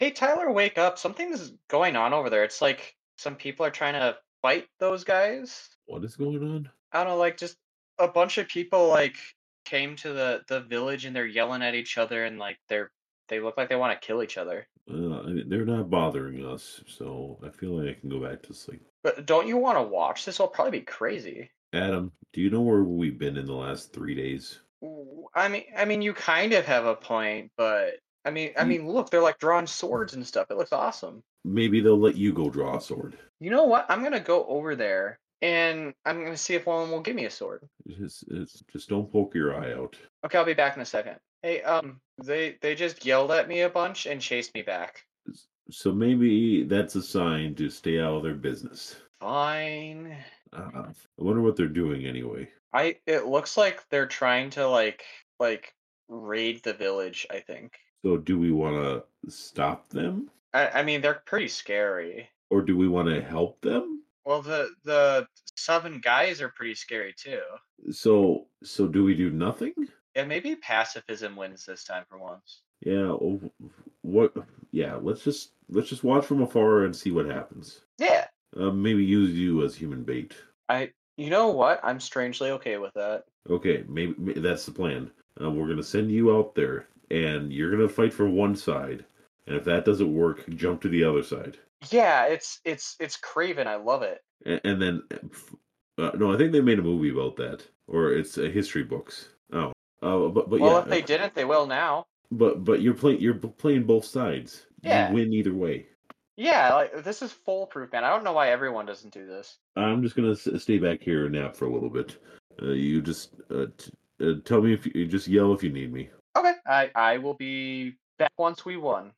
Hey, Tyler, wake up. Something's going on over there. It's like some people are trying to fight those guys. What is going on? I don't know, like just a bunch of people like came to the village and they're yelling at each other and like they look like they want to kill each other. I mean, they're not bothering us, so I feel like I can go back to sleep. But don't you want to watch this? Will probably be crazy. Adam, do you know where we've been in the last 3 days? I mean, you kind of have a point, but I mean, I You, mean, look, they're like drawing swords and stuff. It looks awesome. maybe they'll let you go draw a sword. You know what? I'm gonna go over there and I'm gonna see if one of them will give me a sword. Just don't poke your eye out. Okay, I'll be back in a second. Hey, they just yelled at me a bunch and chased me back. So maybe that's a sign to stay out of their business. Fine. I wonder what they're doing anyway. It looks like they're trying to like raid the village, I think. So do we want to stop them, I mean, they're pretty scary. or do we want to help them? Well, the 7 guys are pretty scary too. So do we do nothing? Yeah, maybe pacifism wins this time for once. Yeah. What? Yeah. Let's just watch from afar and see what happens. Yeah. Maybe use you as human bait. You know what? I'm strangely okay with that. Okay, maybe that's the plan. We're gonna send you out there, and you're gonna fight for one side. And if that doesn't work, jump to the other side. Yeah, it's Craven. I love it. And then, no, I think they made a movie about that, or it's history books. Oh, but Well, yeah, if they didn't, they will now. but you're playing both sides. You Yeah. win either way. Yeah, like this is foolproof, man. I don't know why everyone doesn't do this. I'm just gonna stay back here and nap for a little bit. You just tell me if you just yell if you need me. Okay. I will be back once we won.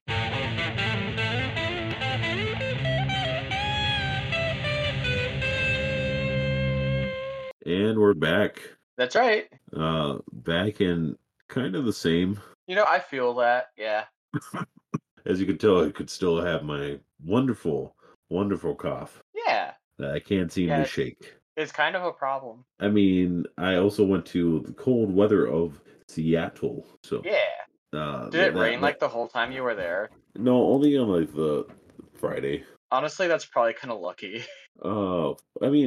And we're back. That's right. Back in kind of the same. I feel that. Yeah. As you can tell, I could still have my wonderful, wonderful cough Yeah. that I can't seem to Yeah. shake. It's kind of a problem. I mean, I also went to the cold weather of Seattle, so Yeah. Did that it rain that like the whole time you were there? no, only on like the Friday. Honestly, that's probably kind of lucky. I mean,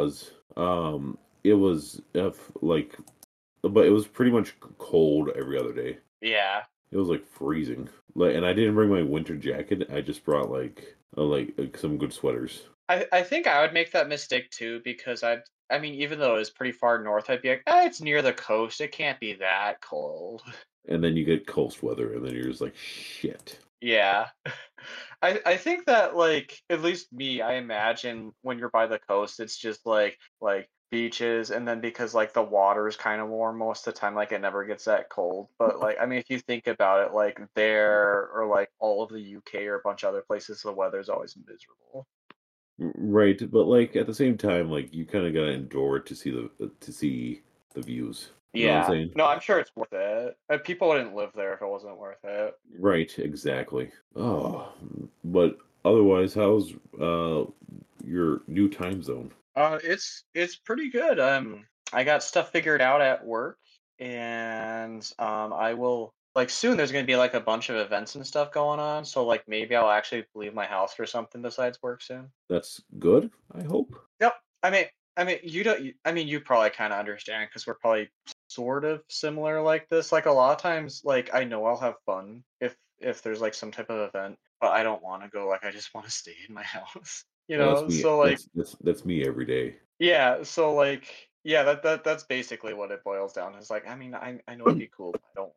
it was like, but it was pretty much cold every other day. Yeah. It was like freezing. Like, and I didn't bring my winter jacket. I just brought like some good sweaters. I think I would make that mistake too because I mean, even though it's pretty far north, I'd be like, it's near the coast. It can't be that cold. And then you get coast weather, and then you're just like, shit. Yeah. I think that like at least me, I imagine when you're by the coast, it's just like beaches and then because like the water is kind of warm most of the time, like it never gets that cold. But like I mean if you think about it, like there or like all of the UK or a bunch of other places, the weather's always miserable. Right, but like at the same time, like you kind of gotta endure it to see the views. You know what I'm Yeah. saying? No, I'm sure it's worth it. People wouldn't live there if it wasn't worth it. Right, exactly. Oh, but otherwise, how's your new time zone? It's pretty good. I got stuff figured out at work, and I will like soon. There's gonna be like a bunch of events and stuff going on, so like maybe I'll actually leave my house for something besides work soon. That's good, I hope. Yep. I mean, you don't. I mean, you probably kind of understand because we're probably sort of similar like this. Like a lot of times, like I know I'll have fun if there's like some type of event, but I don't want to go. Like I just want to stay in my house. Well, that's me. So like That's me every day. yeah, so like yeah, that's basically what it boils down. It's like, I mean, I know it'd be cool, but I don't.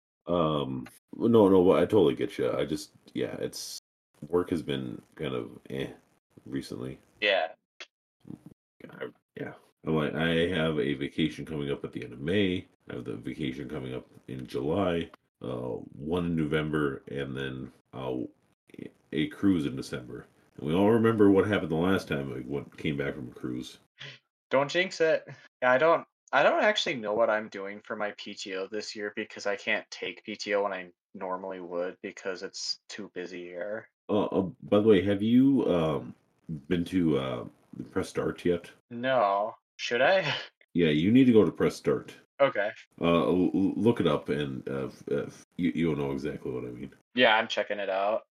No, no, I totally get you. I just, yeah, it's work has been kind of recently. Yeah. Yeah, I have a vacation coming up at the end of May. I have the vacation coming up in July. One in November, and then a cruise in December. And we all remember what happened the last time we came back from a cruise. Don't jinx it. Yeah, I don't actually know what I'm doing for my PTO this year because I can't take PTO when I normally would because it's too busy here. By the way, have you been to Press Start yet? No. Should I? Yeah, you need to go to Press Start. Okay. Look it up, and you'll know exactly what I mean. Yeah, I'm checking it out.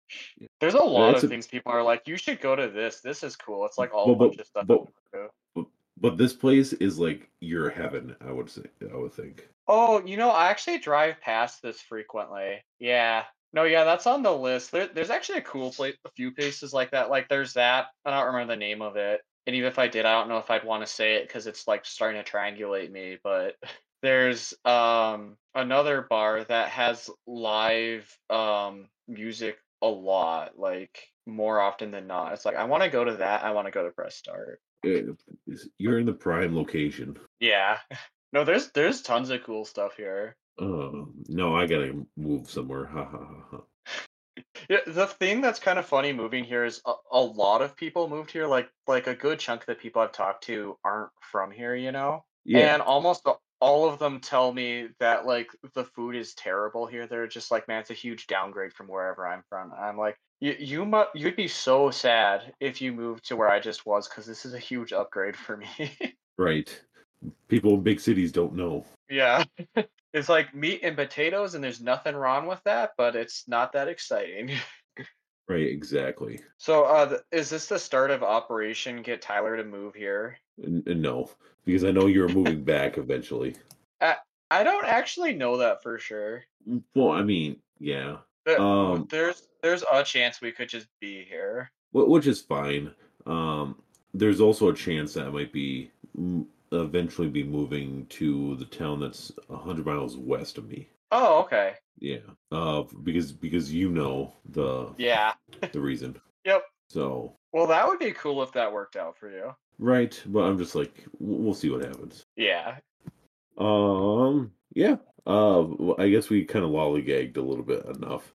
There's a lot It's of a things people are like, you should go to this. This is cool. It's like all a but but bunch of stuff in but Peru. but, but this place is like your heaven. I would say. I would think. Oh, I actually drive past this frequently. Yeah. No, yeah, that's on the list. There's actually a cool place, a few places like that. Like there's that. I don't remember the name of it. And even if I did, I don't know if I'd want to say it because it's like starting to triangulate me. But there's another bar that has live music a lot, like more often than not. It's like I want to go to that. I want to go to Press Start. You're in the prime location. Yeah. No, there's tons of cool stuff here. No, I gotta move somewhere. Ha ha ha ha. Yeah, the thing that's kind of funny moving here is a lot of people moved here. Like a good chunk of the people I've talked to aren't from here, Yeah, and almost all of them tell me that like the food is terrible here. They're just like, man, it's a huge downgrade from wherever I'm from. I'm like, you'd be so sad if you moved to where I just was because this is a huge upgrade for me. right. People in big cities don't know. Yeah. It's like meat and potatoes, and there's nothing wrong with that, but it's not that exciting. Right, exactly. So, is this the start of Operation Get Tyler to Move here? And no, because I know you're moving back eventually. I, I don't actually know that for sure. Well, I mean, yeah. There's a chance we could just be here. Which is fine. There's also a chance that I might be eventually be moving to the town that's 100 miles west of me. Oh, okay. Yeah. Because you know Yeah. the reason. Yep. So Well, that would be cool if that worked out for you. right, but I'm just like we'll see what happens. Yeah. Yeah. Well, I guess we kind of lollygagged a little bit enough.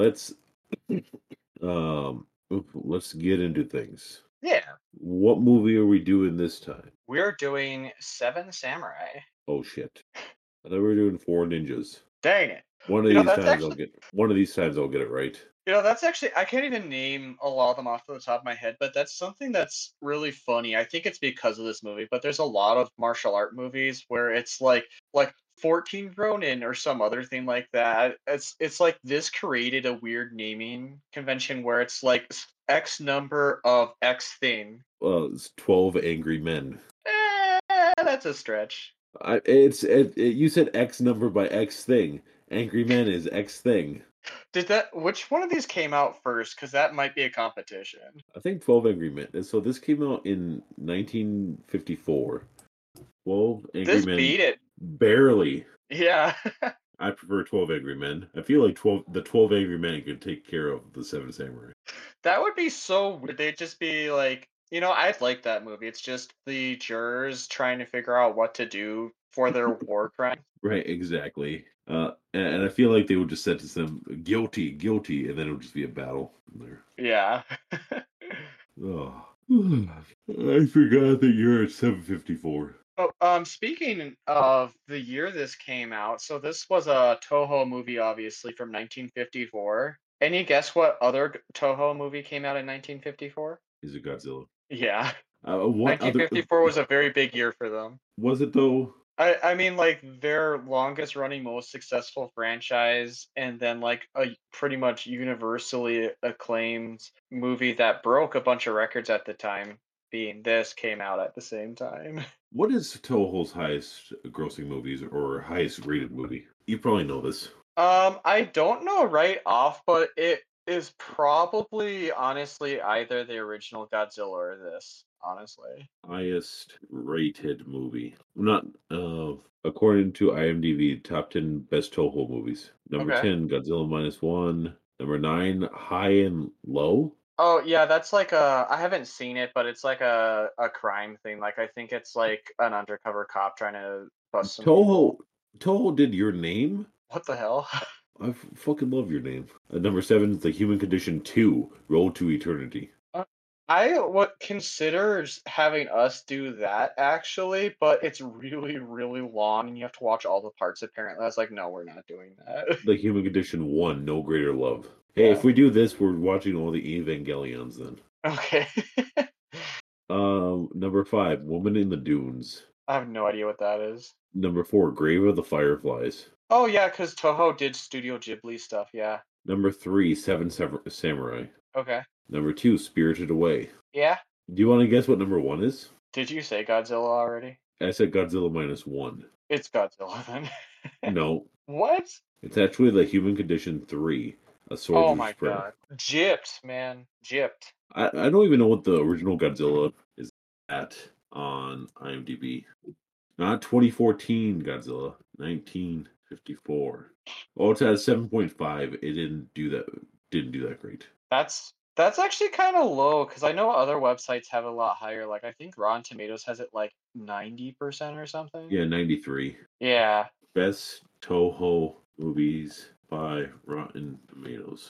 Let's get into things. Yeah. What movie are we doing this time? We're doing Seven Samurai. Oh shit. I thought we were doing Four Ninjas. Dang it. One of You know, these that's times actually I'll get it right. That's actually, I can't even name a lot of them off the top of my head, but that's something that's really funny. I think it's because of this movie, but there's a lot of martial art movies where it's like 14 Ronin or some other thing like that. It's like this created a weird naming convention where it's like X number of X thing. Well, it's 12 Angry Men. That's a stretch. You said X number by X thing. Angry Men is X thing. Which one of these came out first? Because that might be a competition. I think 12 Angry Men. And so this came out in 1954. 12 Angry This Men beat it. barely. Yeah. I prefer 12 Angry Men. I feel like 12 Angry Men could take care of the Seven Samurai. That would be so weird. They'd just be like, I'd like that movie. It's just the jurors trying to figure out what to do for their war crime. Right, exactly. And I feel like they would just sentence them guilty, guilty, and then it would just be a battle from there. Yeah. Oh, I forgot that you're at 754. Oh, speaking of the year this came out, so this was a Toho movie, obviously from 1954. Any guess what other Toho movie came out in 1954? Is it Godzilla? Yeah, What other 1954 was a very big year for them. was it though? I mean, like their longest running, most successful franchise, and then like a pretty much universally acclaimed movie that broke a bunch of records at the time, being this came out at the same time. What is Toho's highest grossing movies or highest rated movie? You probably know this. I don't know right off, but it is probably honestly either the original Godzilla or this, honestly. Highest rated movie. Not according to IMDb, top 10 best Toho movies. Number Okay. 10, Godzilla minus one. Number 9, High and Low. Oh yeah, that's like I haven't seen it, but it's like a crime thing. Like I think it's like an undercover cop trying to bust some Toho people. Toho did Your Name. What the hell? Fucking love Your Name. Number 7 is The Human Condition 2, Road to Eternity. I would consider having us do that actually, but it's really, really long and you have to watch all the parts apparently. I was like, no, we're not doing that. The Human Condition 1, No Greater Love. Hey, if Yeah. we do this, we're watching all the Evangelions then. Okay. Number 5, Woman in the Dunes. I have no idea what that is. Number 4, Grave of the Fireflies. Oh yeah, because Toho did Studio Ghibli stuff, yeah. Number 3, Samurai. Okay. Number 2, Spirited Away. Yeah. Do you want to guess what number 1 is? Did you say Godzilla already? I said Godzilla minus 1. It's Godzilla then. No, What? it's actually The Human Condition 3, A Oh Soldier's my Prayer. god. Gypped, man. Gypped. I don't even know what the original Godzilla is at on IMDb. Not 2014 Godzilla, 1954. Oh, it's at 7.5. It didn't do that great. That's actually kind of low because I know other websites have a lot higher. Like I think Rotten Tomatoes has it like 90% or something. Yeah, 93. Yeah. Best Toho movies by Rotten Tomatoes.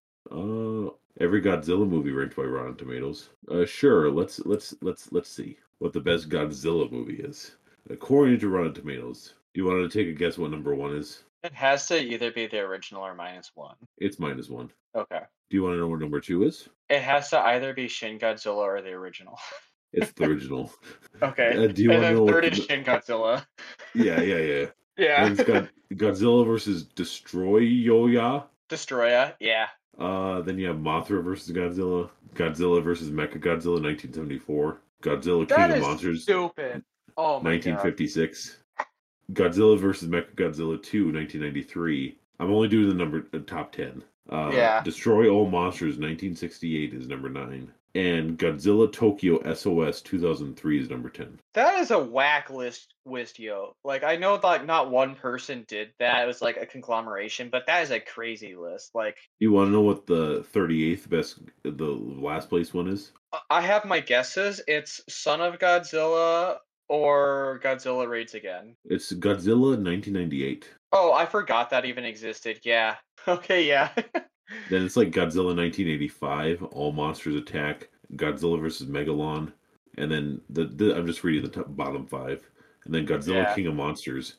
Every Godzilla movie ranked by Rotten Tomatoes. Sure. Let's see what the best Godzilla movie is according to Rotten Tomatoes. Do you want to take a guess what number 1 is? It has to either be the original or -1. It's -1. Okay. Do you want to know what number 2 is? It has to either be Shin Godzilla or the original. It's the original. Okay. Do you And want to then know third what? is Shin Godzilla. Yeah. Yeah. And it's got Godzilla versus Destroyer. Destroya. Yeah. Then you have Mothra versus Godzilla, Godzilla versus Mechagodzilla, 1974, Godzilla That King of is Monsters, stupid. Oh my god. 1956, Godzilla versus Mechagodzilla 2, 1993. I'm only doing the top 10. Yeah. Destroy All Monsters, 1968 is number 9. And Godzilla Tokyo SOS 2003 is number 10. That is a whack list, yo. Like I know that not one person did that. It was like a conglomeration, but that is a crazy list. Like You want to know what the 38th best, the last place one is? I have my guesses. It's Son of Godzilla or Godzilla Raids Again. It's Godzilla 1998. Oh, I forgot that even existed. Yeah. Okay, yeah. Then it's like Godzilla 1985, All Monsters Attack, Godzilla vs. Megalon, and then I'm just reading the bottom 5, and then Godzilla Yeah. King of Monsters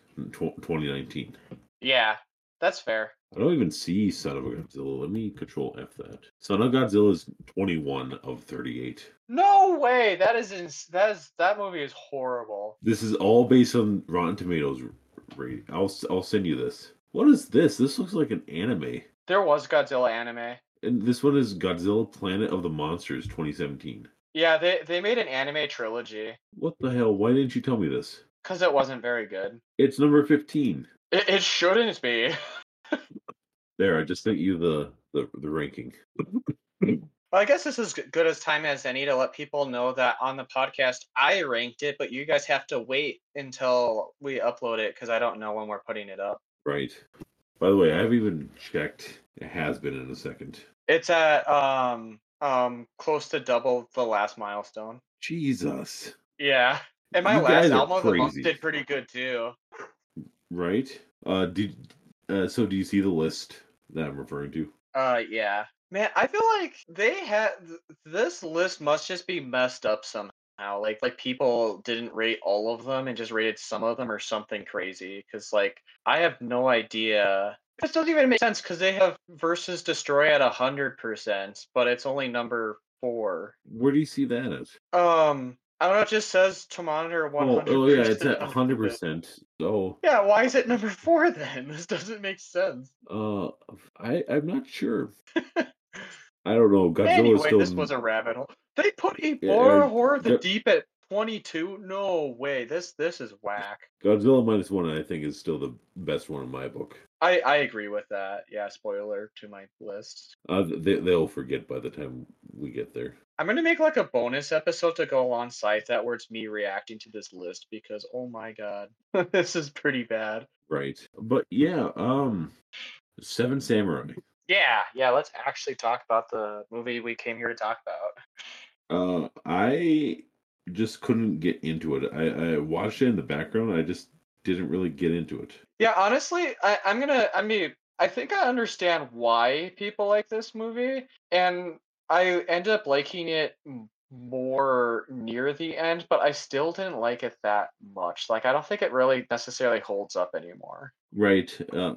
2019. Yeah. That's fair. I don't even see Son of Godzilla. Let me Control F that. Son of Godzilla is 21 of 38. No way. That movie is horrible. This is all based on Rotten Tomatoes rating. I'll send you this. What is this? This looks like an anime. There was Godzilla anime. And this one is Godzilla Planet of the Monsters 2017. Yeah, they made an anime trilogy What the hell? Why didn't you tell me this? because it wasn't very good. It's number 15. It shouldn't be. There, I just sent you the ranking. Well, I guess this is good as time as any to let people know that on the podcast I ranked it, but you guys have to wait until we upload it because I don't know when we're putting it up. Right. By the way, I haven't even checked. It has been in a second. It's at close to double the last milestone. Jesus. Yeah. And my You last guys are album of the month crazy. did pretty good too. Right? So do you see the list that I'm referring to? Yeah. Man, I feel like they had this list must just be messed up somehow. Like people didn't rate all of them and just rated some of them or something crazy. Because like I have no idea. This doesn't even make sense because they have versus Destroy at 100%, but it's only number 4. Where do you see that at? I don't know. It just says to monitor 100%. Oh yeah, it's at 100%. So Yeah, why is it number 4 then? This doesn't make sense. I'm not sure. I don't know. Godzilla Anyway, is still. this was a rabbit hole. They put Yeah, Ebora Horror the Go- Deep at 22. No way. This is whack. Godzilla minus 1, I think, is still the best one in my book. I agree with that. Yeah, spoiler to my list. They'll forget by the time we get there. I'm gonna make like a bonus episode to go alongside that where it's me reacting to this list because oh my god, this is pretty bad. Right. But yeah, Seven Samurai. Yeah. Let's actually talk about the movie we came here to talk about. I just couldn't get into it. I watched it in the background. I just didn't really get into it. Yeah, honestly, I think I understand why people like this movie, and I ended up liking it more near the end, but I still didn't like it that much. Like, I don't think it really necessarily holds up anymore. Right.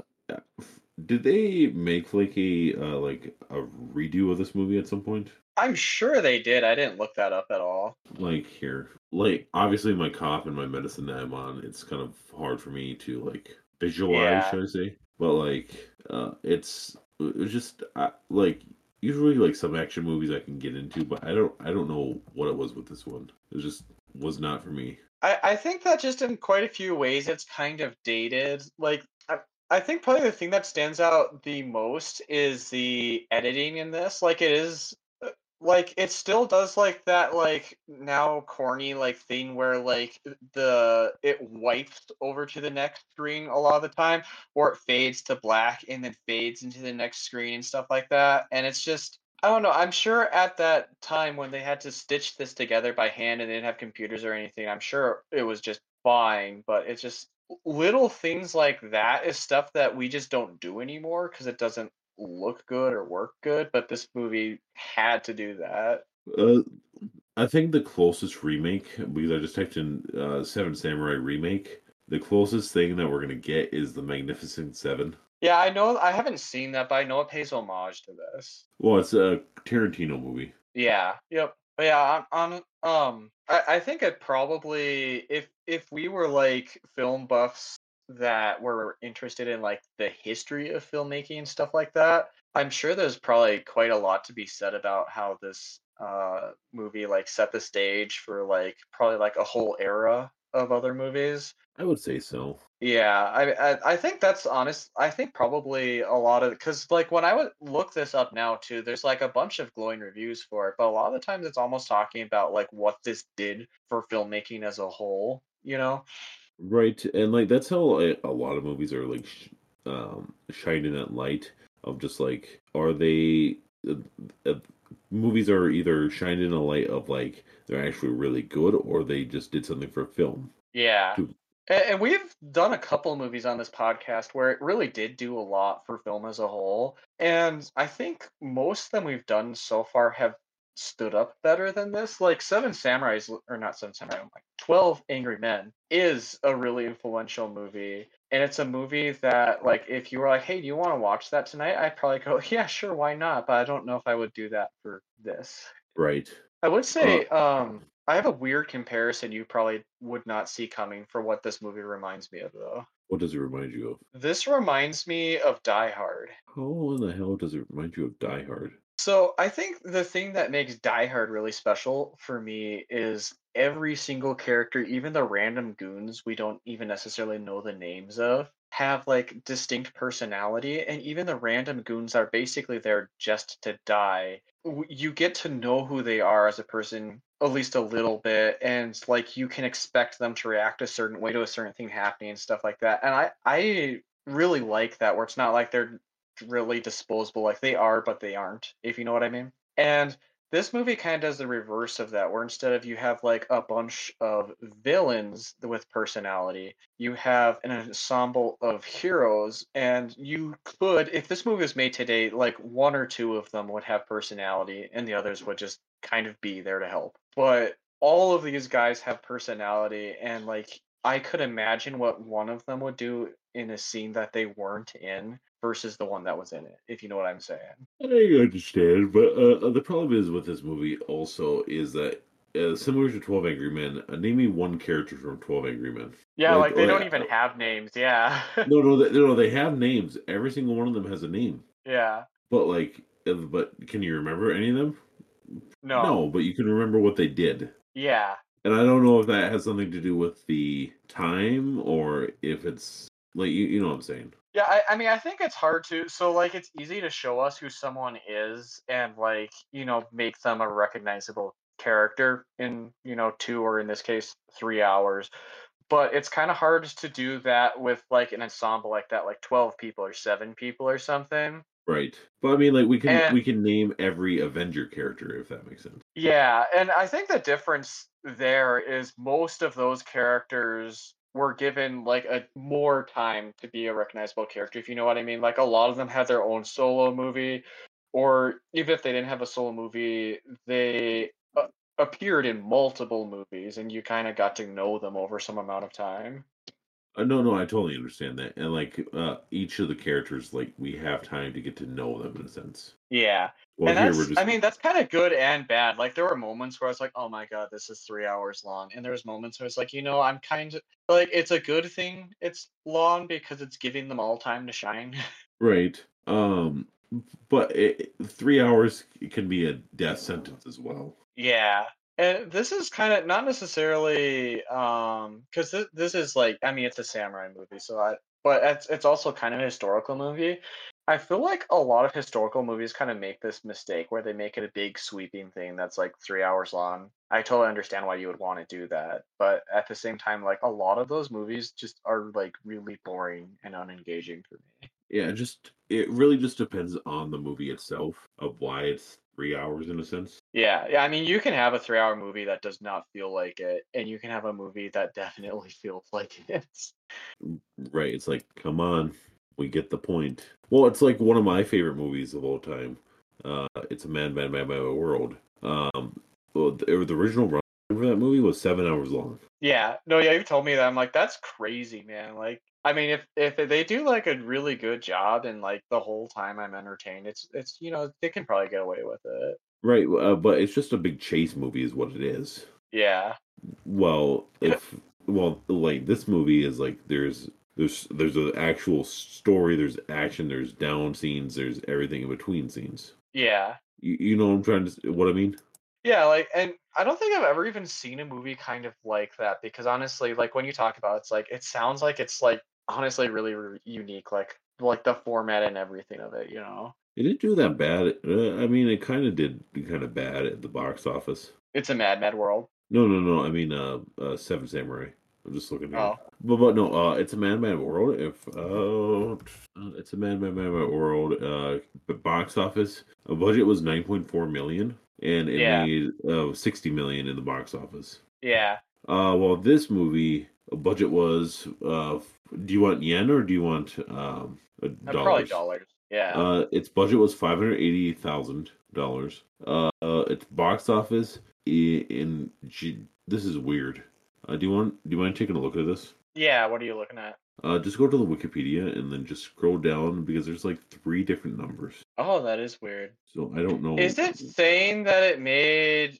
Did they make like a redo of this movie at some point? I'm sure they did. I didn't look that up at all. Like here, like obviously my cough and my medicine that I'm on, it's kind of hard for me to like visualize, Yeah. should I say? But like, it's it was just like usually like some action movies I can get into, but I don't know what it was with this one. It just was not for me. I think that just in quite a few ways it's kind of dated. Like I think probably the thing that stands out the most is the editing in this. Like it is like it still does like that like now corny like thing where like the it wipes over to the next screen a lot of the time, or it fades to black and then fades into the next screen and stuff like that. And it's just I don't know. I'm sure at that time when they had to stitch this together by hand and they didn't have computers or anything, I'm sure it was just fine. But it's just little things like that is stuff that we just don't do anymore because it doesn't look good or work good. But this movie had to do that. Uh, I think the closest remake, because I just typed in Seven Samurai remake, the closest thing that we're gonna get is the Magnificent Seven. Yeah, I know. I haven't seen that, but I know it pays homage to this. Well, it's a Tarantino movie. Yeah. Yep. But yeah, I think it probably if we were like film buffs that were interested in like the history of filmmaking and stuff like that, I'm sure there's probably quite a lot to be said about how this movie like set the stage for like probably like a whole era of other movies. I would say so. Yeah, I think that's honest. I think probably a lot of because like when I would look this up now too, there's like a bunch of glowing reviews for it, but a lot of the times it's almost talking about like what this did for filmmaking as a whole. You know? Right, and like that's how a lot of movies are like shining that light of just like are they uh, uh, movies are either shining a light of like they're actually really good or they just did something for film. Yeah. To And we've done a couple movies on this podcast where it really did do a lot for film as a whole. And I think most of them we've done so far have stood up better than this. Like Seven Samurais, or not Seven Samurai, like 12 Angry Men is a really influential movie. And it's a movie that, like, if you were like, hey, do you want to watch that tonight? I'd probably go, yeah, sure, why not? But I don't know if I would do that for this. right. I would Uh, say, I have a weird comparison you probably would not see coming for what this movie reminds me of, though. what does it remind you of? This reminds me of Die Hard. How in the hell does it remind you of Die Hard? So I think the thing that makes Die Hard really special for me is every single character, even the random goons we don't even necessarily know the names of, have like distinct personality, and even the random goons are basically there just to die. You get to know who they are as a person at least a little bit, and like you can expect them to react a certain way to a certain thing happening and stuff like that. And I really like that where it's not like they're really disposable. Like they are, but they aren't, if you know what I mean. And this movie kind of does the reverse of that, where instead of you have like a bunch of villains with personality, you have an ensemble of heroes. And you could, if this movie was made today, like one or two of them would have personality and the others would just kind of be there to help. But all of these guys have personality, and like I could imagine what one of them would do in a scene that they weren't in versus the one that was in it, if you know what I'm saying. I understand, but the problem is with this movie also is that similar to 12 Angry Men, name me one character from 12 Angry Men. Yeah, Like, like they don't even have names. Yeah. no, no, no, they have names. Every single one of them has a name. Yeah. But like, but can you remember any of them? No. No, but you can remember what they did. Yeah. And I don't know if that has something to do with the time or if it's like you know what I'm saying. Yeah, I mean, I think it's hard to. So, like, it's easy to show us who someone is and, like, make them a recognizable character in, 2 or in this case, 3 hours. But it's kind of hard to do that with, like, an ensemble like that, like 12 people or 7 people or something. Right. But I mean like And we can name every Avenger character if that makes sense. yeah, and I think the difference there is most of those characters were given like a more time to be a recognizable character, if you know what I mean. Like a lot of them had their own solo movie, or even if they didn't have a solo movie, they appeared in multiple movies, and you kind of got to know them over some amount of time. No, no, I totally understand that. And like each of the characters like we have time to get to know them in a sense. Yeah. Well, And here we're I just mean, that's kind of good and bad. Like, there were moments where I was like, oh my God, this is 3 hours long. And there was moments where it's like, I'm kind of like, it's a good thing it's long because it's giving them all time to shine. right. but 3 hours can be a death sentence as well. Yeah. And this is kind of not necessarily because this is like, I mean, it's a samurai movie, so but it's also kind of a historical movie. I feel like a lot of historical movies kind of make this mistake where they make it a big sweeping thing that's like 3 hours long. I totally understand why you would want to do that, but at the same time, like a lot of those movies just are like really boring and unengaging for me. Yeah, it really just depends on the movie itself of why it's 3 hours in a sense. Yeah, yeah. I mean, you can have a 3 hour movie that does not feel like it, and you can have a movie that definitely feels like it. Right? It's like, come on, we get the point. Well, it's like one of my favorite movies of all time. It's a Man, World. Well, the original run for that movie was 7 hours long. Yeah, no, yeah. You've told me that. I'm like, that's crazy, man. Like, I mean, if they do like a really good job, and like the whole time I'm entertained, it's they can probably get away with it. Right, but it's just a big chase movie, is what it is. Yeah, Well, like this movie is like there's an actual story, there's action, there's down scenes, there's everything in between scenes. yeah. You know what I'm what I mean? Yeah, like, and I don't think I've ever even seen a movie kind of like that because honestly, like when you talk about it, it's like it sounds like it's like honestly really, really unique, like the format and everything of it, you know. It didn't do that bad. I mean, it kind of did kind of bad at the box office. It's a Mad Mad world. No, no, no. I mean, Seven Samurai. I'm just looking here. Oh, But no, it's a Man World. If it's a Man World. The box office budget was 9.4 million, and it yeah, made 60 million in the box office. yeah. Well, this movie budget was do you want yen or do you want Probably dollars? dollars. Yeah. Its budget was $580,000. Its box office this is weird. Do you mind taking a look at this? Yeah, what are you looking at? Just go to the Wikipedia and then just scroll down because there's like three different numbers. Oh, that is weird. So I don't know. Is it saying that it made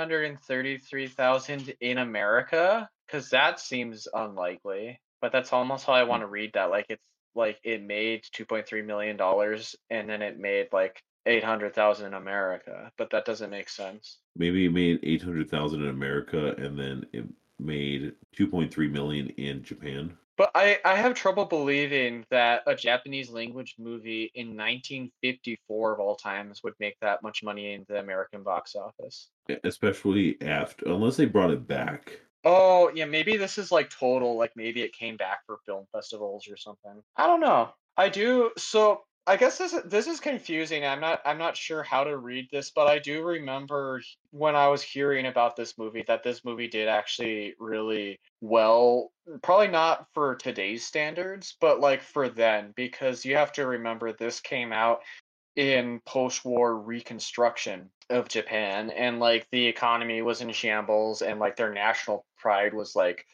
833,000 in America? Because that seems unlikely. But that's almost how I want to read that. Like it's like it made $2.3 million and then it made like 800,000 in America. But that doesn't make sense. Maybe it made 800,000 in America and then it made 2.3 million in Japan. But I have trouble believing that a Japanese language movie in 1954 of all times would make that much money in the American box office. Especially after, unless they brought it back. Oh, yeah, maybe this is like total, like maybe it came back for film festivals or something. I don't know. I do so I guess this is confusing. I'm not sure how to read this, but I do remember when I was hearing about this movie that this movie did actually really well, probably not for today's standards, but like for then, because you have to remember this came out in post-war reconstruction of Japan, and like the economy was in shambles and like their national pride was like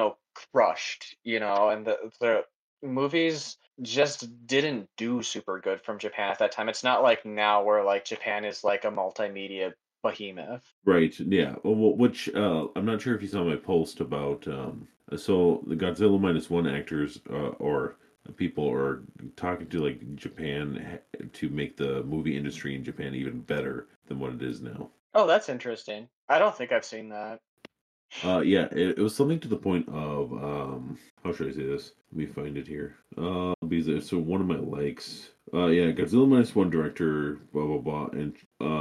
crushed, and the movies just didn't do super good from Japan at that time. It's not like now where like Japan is like a multimedia behemoth. Right. Yeah. Well, which I'm not sure if you saw my post about so the Godzilla minus one actors or people are talking to like Japan to make the movie industry in Japan even better than what it is now. Oh, that's interesting. I don't think I've seen that. Yeah, it was something to the point of how should I say this? Let me find it here. Because so one of my likes, yeah, Godzilla minus one director, blah blah blah, and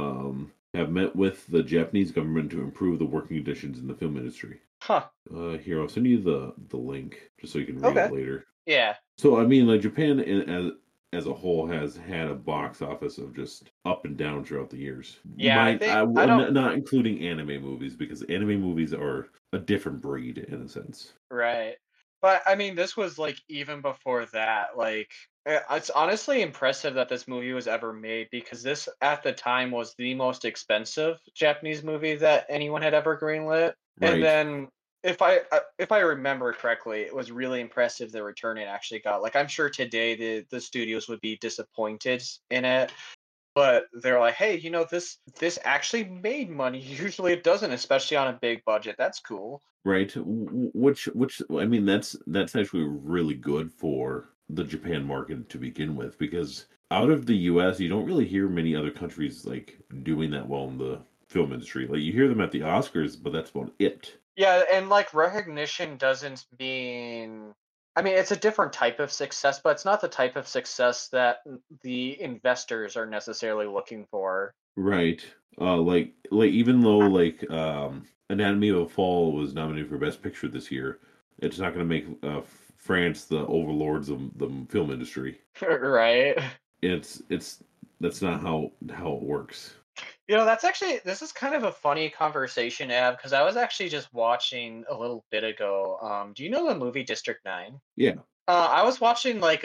have met with the Japanese government to improve the working conditions in the film industry. Huh. Here, I'll send you the link just so you can read Okay. it later. Yeah. So I mean, like Japan as a whole has had a box office of just up and down throughout the years. Yeah, I think I I'm don't not including anime movies because anime movies are a different breed in a sense. right. But I mean, this was like even before that. Like, it's honestly impressive that this movie was ever made because this at the time was the most expensive Japanese movie that anyone had ever greenlit. And Right. then if I remember correctly, it was really impressive the return it actually got. Like, I'm sure today the studios would be disappointed in it, but they're like, hey, this actually made money. Usually it doesn't, especially on a big budget. That's cool. Right. Which I mean that's actually really good for the Japan market to begin with, because out of the US you don't really hear many other countries like doing that well in the film industry. Like you hear them at the Oscars, but that's about it. Yeah, and like recognition doesn't mean. I mean, it's a different type of success, but it's not the type of success that the investors are necessarily looking for. Right. Like even though like Anatomy of a Fall was nominated for Best Picture this year, it's not going to make France the overlords of the film industry. Right. It's that's not how it works. This is kind of a funny conversation to have because I was actually just watching a little bit ago. Do you know the movie District 9? Yeah. I was watching like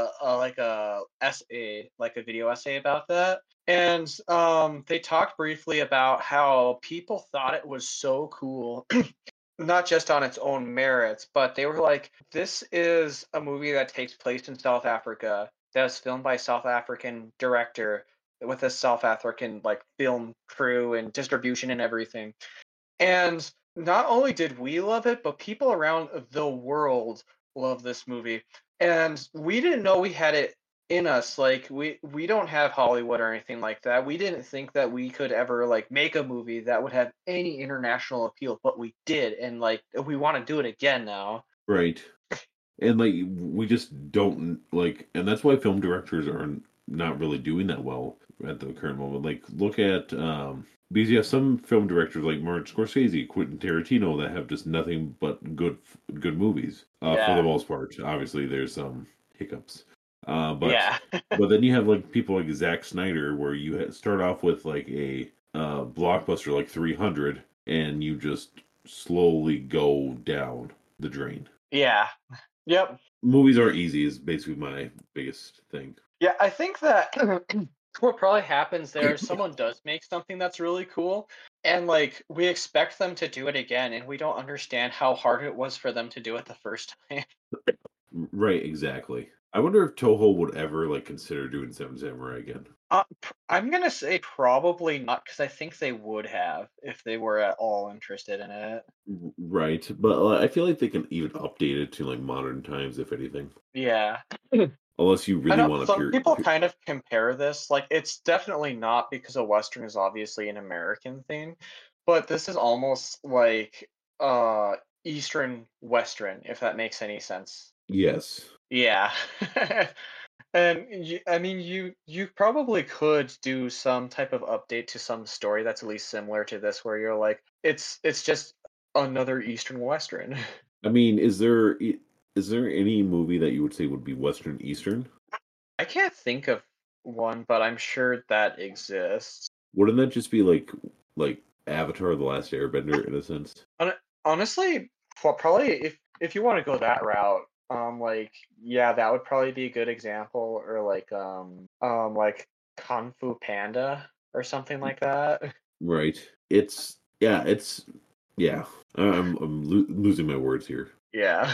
a essay, like a video essay about that, and they talked briefly about how people thought it was so cool, not just on its own merits, but they were like, "This is a movie that takes place in South Africa, that was filmed by a South African director with a South African like film crew and distribution and everything." And not only did we love it, but people around the world love this movie. And we didn't know we had it in us. Like we don't have Hollywood or anything like that. We didn't think that we could ever like make a movie that would have any international appeal, but we did. And like we want to do it again now. Right. And like we just don't like, and that's why film directors are not really doing that well at the current moment. Like look at because you have some film directors like Martin Scorsese, Quentin Tarantino that have just nothing but good movies for the Yeah. most part. Obviously, there's some hiccups, but Yeah. but then you have like people like Zack Snyder, where you start off with like a blockbuster like 300, and you just slowly go down the drain. Yeah. Yep. Movies aren't easy is basically my biggest thing. Yeah, I think that what probably happens there is someone does make something that's really cool, and like we expect them to do it again, and we don't understand how hard it was for them to do it the first time. Right, exactly. I wonder if Toho would ever like consider doing Seven Samurai again. I'm gonna say probably not, because I think they would have if they were at all interested in it. Right, but I feel like they can even update it to like modern times, if anything. Yeah. Unless you I really know want to some people kind of compare this, like it's definitely not because a Western is obviously an American thing, but this is almost like Eastern Western, if that makes any sense. Yes. Yeah. And I mean you probably could do some type of update to some story that's at least similar to this where you're like it's just another Eastern Western. I mean, is there any movie that you would say would be Western Eastern? I can't think of one, but I'm sure that exists. Wouldn't that just be like Avatar: The Last Airbender in a sense? Hon- Honestly, well, probably if you want to go that route, like yeah, that would probably be a good example, or like Kung Fu Panda or something like that. Right. It's yeah. I'm losing my words here. Yeah.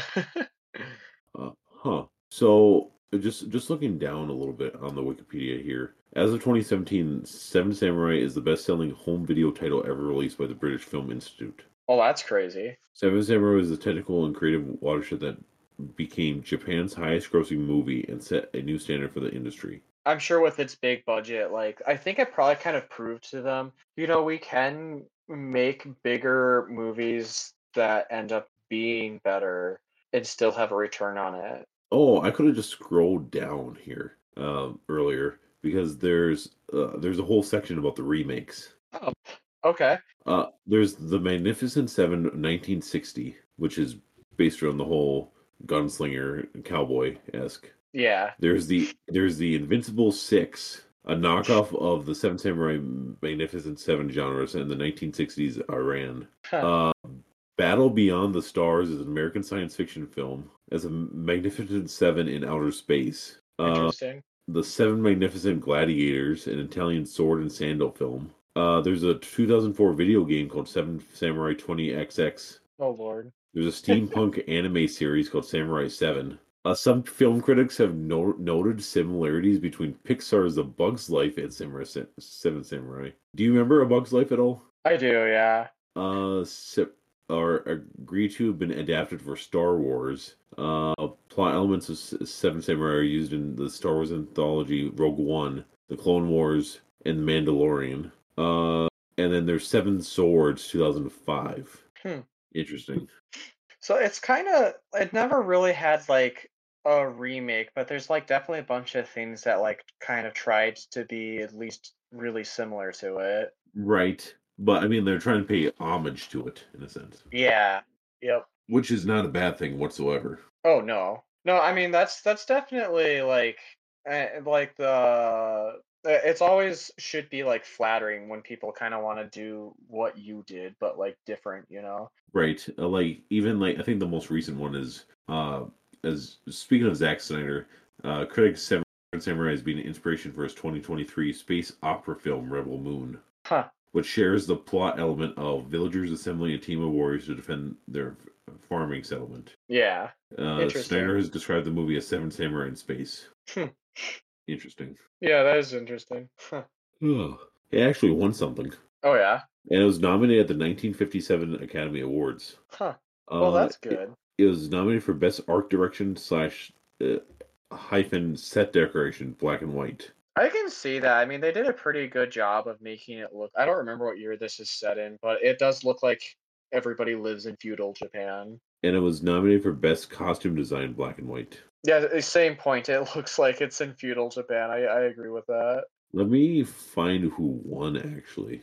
Huh. So just looking down a little bit on the Wikipedia here. As of 2017, Seven Samurai is the best-selling home video title ever released by the British Film Institute. Well, that's crazy. Seven Samurai was the technical and creative watershed that became Japan's highest-grossing movie and set a new standard for the industry. I'm sure with its big budget, like I think it probably kind of proved to them, we can make bigger movies that end up being better and still have a return on it. Oh, I could have just scrolled down here earlier because there's a whole section about the remakes. Oh, okay. There's the Magnificent Seven 1960, which is based around the whole gunslinger cowboy esque. Yeah. There's the Invincible Six, a knockoff of the Seven Samurai Magnificent Seven genres in the 1960s Iran. Huh. Battle Beyond the Stars is an American science fiction film as a Magnificent Seven in outer space. Interesting. The Seven Magnificent Gladiators, an Italian sword and sandal film. There's a 2004 video game called Seven Samurai 20XX. Oh Lord. There's a steampunk anime series called Samurai 7. Some film critics have noted similarities between Pixar's A Bug's Life and Seven Samurai. Do you remember A Bug's Life at all? I do, yeah. Are agreed to have been adapted for Star Wars. Plot elements of Seven Samurai are used in the Star Wars anthology Rogue One, The Clone Wars, and The Mandalorian. And then there's Seven Swords, 2005. Hmm. Interesting. So it's kind of it never really had like a remake, but there's like definitely a bunch of things that like kind of tried to be at least really similar to it. Right. But I mean, they're trying to pay homage to it in a sense, Yeah. Yep. which is not a bad thing whatsoever. Oh no. No, I mean that's definitely like it's always should be like flattering when people kind of want to do what you did but like different, you know. Right. Like even like I think the most recent one is as speaking of Zack Snyder, critics Seven Samurai has been inspiration for his 2023 space opera film Rebel Moon, Huh. which shares the plot element of villagers assembling a team of warriors to defend their farming settlement. Yeah. Snyder Interesting. has described the movie as Seven Samurai in space. Hmm. Interesting. Yeah, that is interesting. Huh. Oh. It actually won something, Oh yeah. and it was nominated at the 1957 Academy Awards. Huh. Well, Uh, that's it, good. it was nominated for Best Art Direction slash uh, hyphen set decoration, black and white. I can see that. I mean, they did a pretty good job of making it look. I don't remember what year this is set in, but it does look like everybody lives in feudal Japan. And it was nominated for Best Costume Design, black and white. Yeah, the same point. It looks like it's in feudal Japan. I agree with that. Let me find who won actually.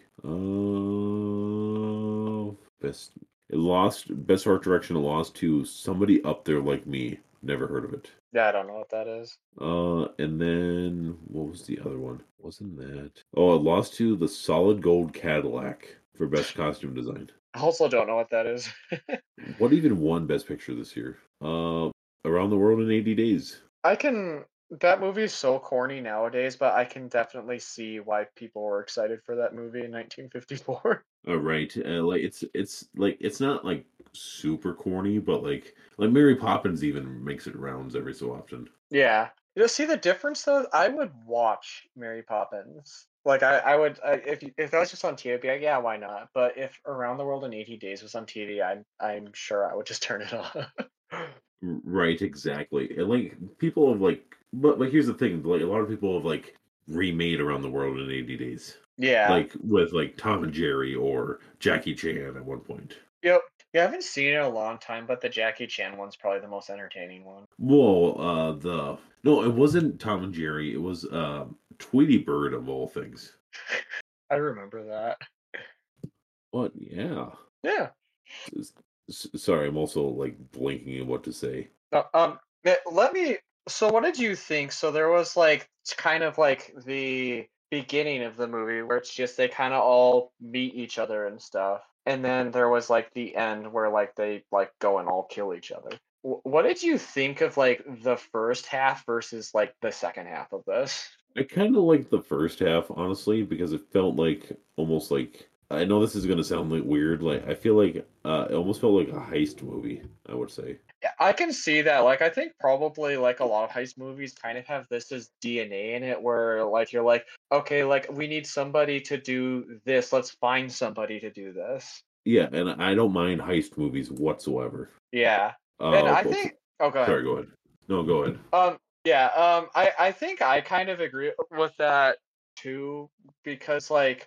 Best it lost Best Art Direction. It lost to Somebody Up There Like Me. Never heard of it. Yeah, I don't know what that is. And then what was the other one? Wasn't that? Oh, it lost to the Solid Gold Cadillac for Best Costume Design. I also don't know what that is. What even won Best Picture this year? Around the World in 80 Days. I can. That movie's so corny nowadays, but I can definitely see why people were excited for that movie in 1954. Right. Like it's like it's not like super corny, but like Mary Poppins even makes it rounds every so often. Yeah. You know, see the difference though? I would watch Mary Poppins. Like if that was just on TV, I'd be like, yeah, why not? But if Around the World in 80 Days was on TV, I'm sure I would just turn it off. Right, exactly. And like people have but here's the thing, like a lot of people have like remade Around the World in 80 Days. Yeah. Like with like Tom and Jerry or Jackie Chan at one point. Yep. Yeah, I haven't seen it in a long time, but the Jackie Chan one's probably the most entertaining one. Well, the no, it wasn't Tom and Jerry. It was Tweety Bird of all things. I remember that. But yeah. Yeah. S- Sorry, I'm also like blinking at what to say. Let me. So, what did you think? So, there was like it's kind of like the beginning of the movie where it's just they kind of all meet each other and stuff, and then there was like the end where like they like go and all kill each other. What did you think of like the first half versus like the second half of this? I kind of liked the first half, honestly, because it felt like almost like I know this is gonna sound like weird. Like I feel like it almost felt like a heist movie. I would say. Yeah, I can see that. Like, I think probably like a lot of heist movies kind of have this as DNA in it, where like you're like, okay, like we need somebody to do this. Let's find somebody to do this. Yeah, and I don't mind heist movies whatsoever. Yeah, and I But think. Oh, go ahead. sorry, go ahead. No, go ahead. Yeah. I think I kind of agree with that too, because like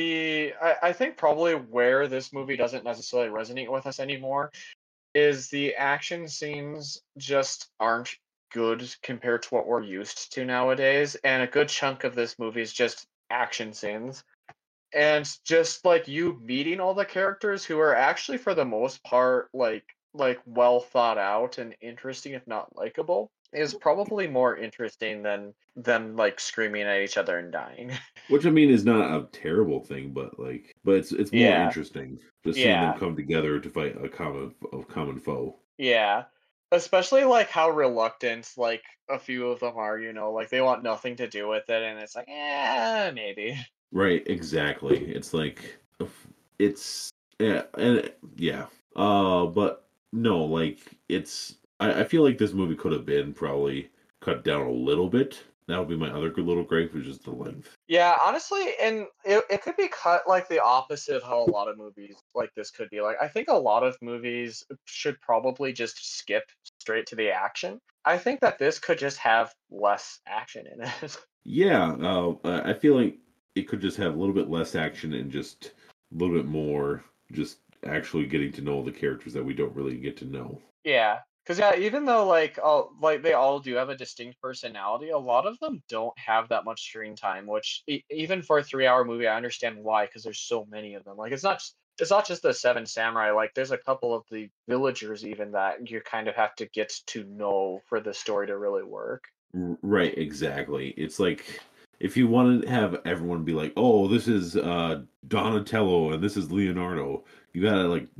I think probably where this movie doesn't necessarily resonate with us anymore is the action scenes just aren't good compared to what we're used to nowadays, and a good chunk of this movie is just action scenes. And just like you meeting all the characters who are actually for the most part like well thought out and interesting if not likable is probably more interesting than them like screaming at each other and dying. Which I mean is not a terrible thing, but it's more Yeah. interesting just seeing them Yeah. come together to fight a common foe. Yeah. Especially like how reluctant like a few of them are, you know, like they want nothing to do with it and it's like, maybe. Right, exactly. It's like it's yeah, and yeah. But no, like I feel like this movie could have been probably cut down a little bit. that would be my other good little gripe, which is the length. Yeah, honestly, and it could be cut like the opposite of how a lot of movies like this could be. Like, I think a lot of movies should probably just skip straight to the action. I think that this could just have less action in it. Yeah, I feel like it could just have a little bit less action and just a little bit more just actually getting to know the characters that we don't really get to know. Yeah, because yeah, even though like they all do have a distinct personality, a lot of them don't have that much screen time. Which even for a 3 hour movie, I understand why, because there's so many of them. Like it's not just the Seven Samurai. Like there's a couple of the villagers even that you kind of have to get to know for the story to really work. Right, exactly. It's like if you want to have everyone be like, "Oh, this is Donatello and this is Leonardo," you gotta like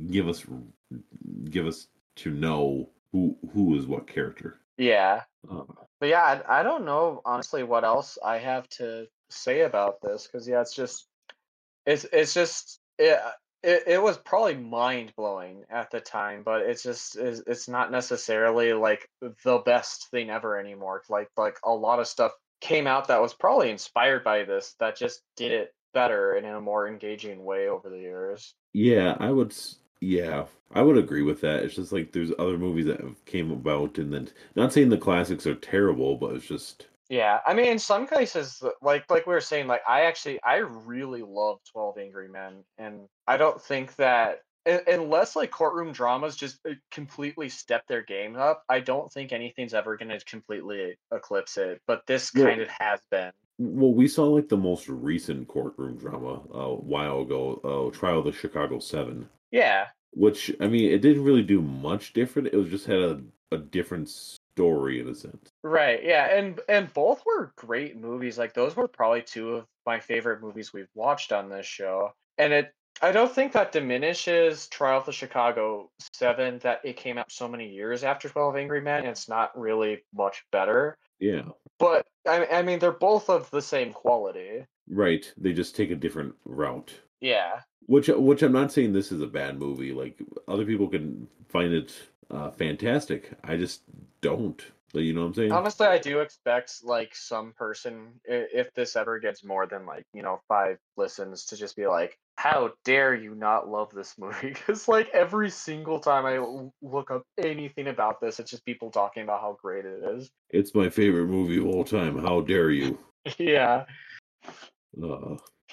give us to know who is what character. Yeah, Uh, but yeah, I don't know honestly what else I have to say about this because yeah, it's just it was probably mind blowing at the time, but it's not necessarily like the best thing ever anymore. Like a lot of stuff came out that was probably inspired by this that just did it better and in a more engaging way over the years. yeah, yeah, I would agree with that. It's just like there's other movies that have came about, and then not saying the classics are terrible, but it's just Yeah, I mean, in some cases, like we were saying, like I really love 12 Angry Men, and I don't think that unless like courtroom dramas just completely step their game up, I don't think anything's ever going to completely eclipse it. But this kind well, of has been. we saw like the most recent courtroom drama a while ago, Trial of the Chicago 7. Yeah, Which I mean, it didn't really do much different. It was just had a different story in a sense. right. Yeah, and both were great movies. Like those were probably two of my favorite movies we've watched on this show. And I don't think that diminishes Trial of the Chicago 7 that it came out so many years after 12 Angry Men, and it's not really much better. Yeah, But I mean they're both of the same quality. right. They just take a different route. Yeah. Which I'm not saying this is a bad movie. Like other people can find it fantastic. I just don't. So, you know what I'm saying? Honestly, I do expect like some person, if this ever gets more than like 5 listens, to just be like, "How dare you not love this movie?" Because like every single time I look up anything about this, it's just people talking about how great it is. It's my favorite movie of all time. How dare you? Yeah, Uh,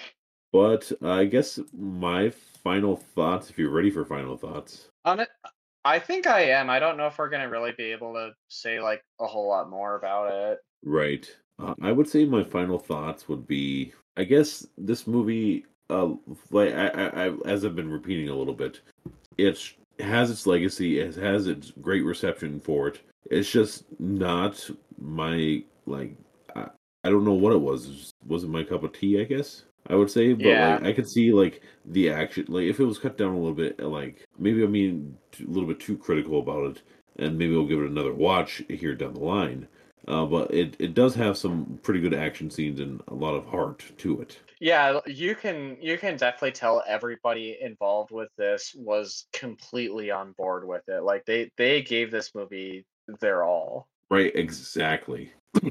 but I guess my final thoughts, if you're ready for final thoughts, on it, I think I am. I don't know if we're gonna really be able to say like a whole lot more about it. right? I would say my final thoughts would be, I guess this movie, like as I've been repeating a little bit, it has its legacy. It has its great reception for it. It's just not my like. I don't know what it was. It just wasn't my cup of tea, I guess I would say. But Yeah. like, I could see like the action. Like, if it was cut down a little bit, like maybe I'm being a little bit too critical about it, and maybe we'll give it another watch here down the line. But it does have some pretty good action scenes and a lot of heart to it. Yeah, you can definitely tell everybody involved with this was completely on board with it. Like they gave this movie their all. Right? Exactly.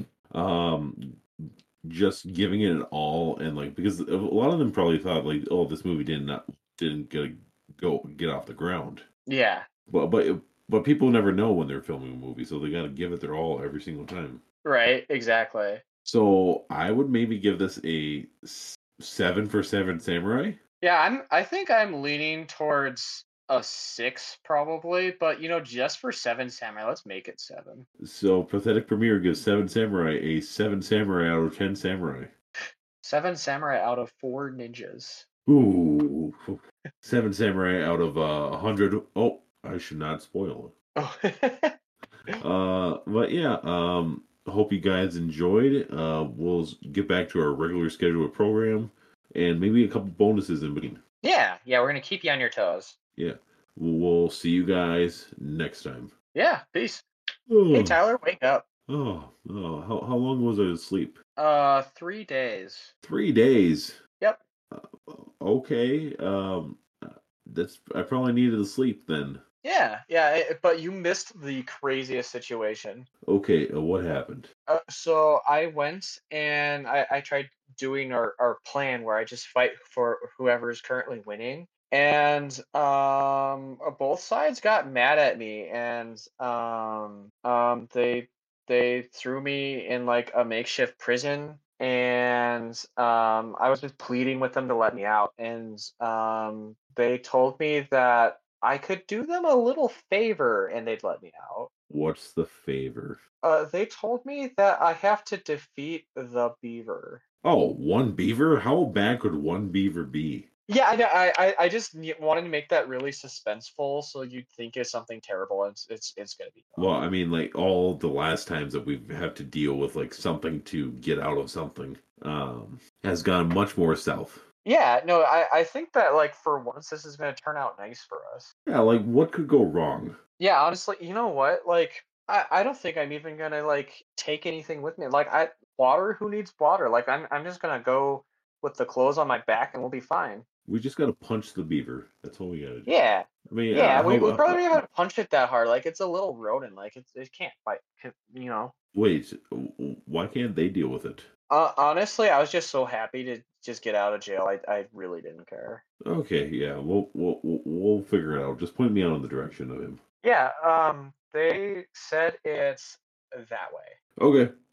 Um, just giving it an all, and like because a lot of them probably thought like, oh, this movie didn't get off the ground. Yeah. But people never know when they're filming a movie, so they got to give it their all every single time. Right, exactly. So I would maybe give this a 7 for Seven Samurai. Yeah, I think I'm leaning towards a 6 probably, but just for 7 Samurai, let's make it 7. So Pathetic Premiere gives Seven Samurai a 7 samurai out of 10 samurai. 7 Samurai out of 4 ninjas. Ooh, 7 samurai out of 100. Oh, I should not spoil Oh. it. But yeah, hope you guys enjoyed. We'll get back to our regular scheduled program and maybe a couple bonuses in between. Yeah, we're gonna keep you on your toes. Yeah, we'll see you guys next time. Yeah, peace. Hey Oh, Tyler, wake up. oh, how long was I asleep? 3 days. 3 days. Yep. Okay, that's I probably needed the sleep then. But you missed the craziest situation. Okay, what happened? So I went and I tried doing our plan where I just fight for whoever's currently winning. And both sides got mad at me and they threw me in like a makeshift prison and I was just pleading with them to let me out and they told me that I could do them a little favor and they'd let me out. What's the favor? They told me that I have to defeat the beaver. Oh, one beaver? How bad could one beaver be? Yeah, I know. I just wanted to make that really suspenseful, so you'd think it's something terrible. And it's gonna be Well, nothing. I mean, like all the last times that we've had to deal with like something to get out of something, has gone much more south. Yeah, no, I think that like for once this is gonna turn out nice for us. Yeah, like what could go wrong? Yeah, honestly, you know what? Like I don't think I'm even gonna like take anything with me. Like I water, who needs water? Like I'm just gonna go with the clothes on my back and we'll be fine. We just got to punch the beaver. That's all we got to do. Yeah. I mean, Yeah, we how? probably don't even have to punch it that hard. Like it's a little rodent. Like it can't fight. You know. Wait, why can't they deal with it? Honestly, I was just so happy to just get out of jail. I really didn't care. Okay, yeah, we'll figure it out. Just point me out in the direction of him. Yeah. They said it's that way. Okay.